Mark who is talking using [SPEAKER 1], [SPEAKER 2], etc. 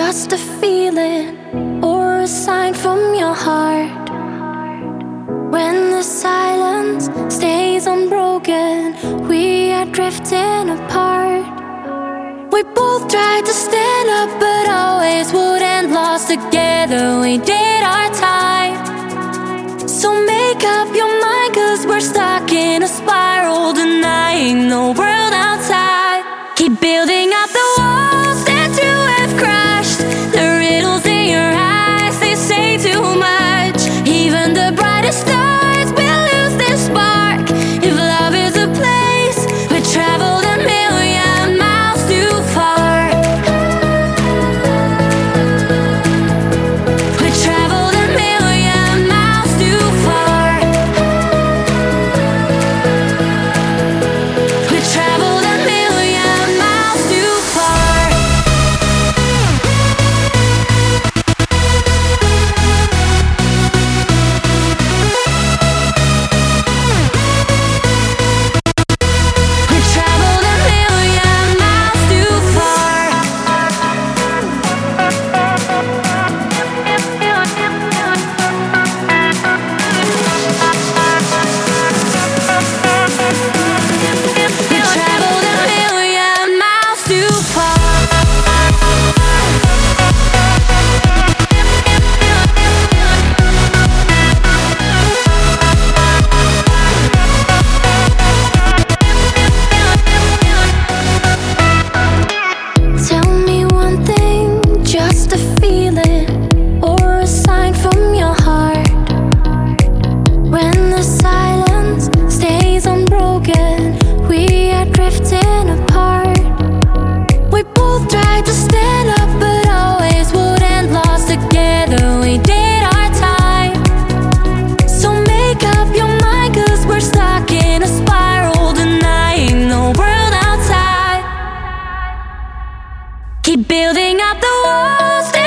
[SPEAKER 1] just a feeling or a sign from your heart. When the silence stays unbroken, we are drifting apart. We both tried to stand up, but always wouldn't. Lost together, we did our time. So make up your mind, 'cause we're stuck in a spiral, denying the world outside. Keep building up the walls that you have crushed. The riddles in your eyes, they say too much. Even the brightest stars will lose their spark. If love is a place, we traveled a million miles too far. We traveled a million miles too far. We traveled a million miles too far. We traveled a million miles too far. We traveled a million miles too far. Tell me one thing, just a feeling or a sign from your heart. When the silence stays unbroken, we are drifting apart. We both tried to stand up, but always wouldn't. Lost together, we did our time. So make up your mind, 'cause we're stuck in a spiral, denying the world outside. Keep building up the walls